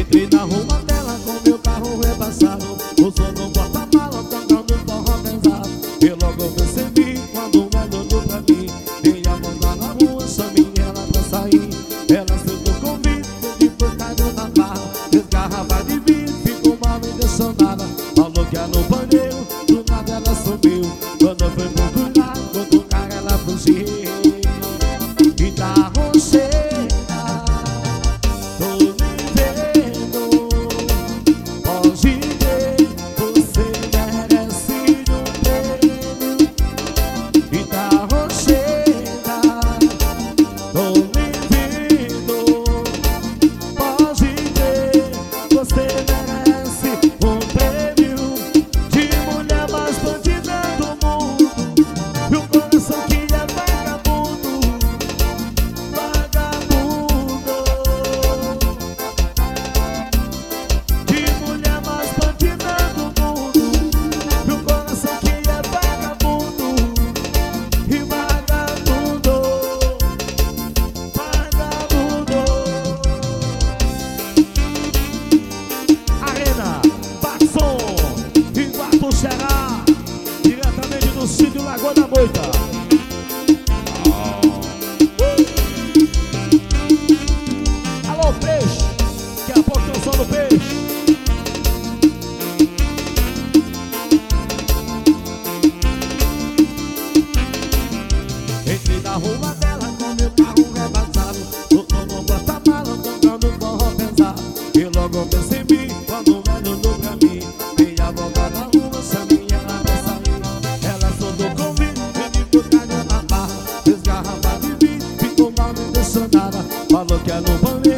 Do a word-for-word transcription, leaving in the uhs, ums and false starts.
Entrei na rua dela com meu carro rebaixado, o som no porta-mala tocando forró pesado. E logo percebi quando ela olhou pra mim, dei a mão na rua, chamei ela pra sair. Ela aceitou o convite, pedi por carinho na barra, fez garrafa de vinho, ficou mal intencionada. Falou que era no banheiro, do nada ela sumiu. Quando eu fui procurar, quando o cara ela fugiu. E tá rocheira, tô me vendo. Pode ver, você merece um prêmio. E tá rocheira, tô me vendo. Pode ver, você merece um prêmio de mulher mais bandida do mundo. E o coração que é vagabundo, vagabundo. De mulher mais bandida do mundo. E o coração que é vagabundo e vagabundo, vagabundo. Arena, Batson, Iguatu, Ceará, diretamente do sítio Lagoa da Moita. Alô, peixe, daqui a pouco tem o som do peixe. Entrei na rua dela com meu carro rebaixado, o som no porta-mala tocando forró pesado. E logo percebi quando ela olhou pra mim, dei a volta na rua, chamei ela pra sair. Ela soltou convite, pedi por carinho na barra, fez garrafa de vinho, ficou mal intencionada. Falou que era no banheiro,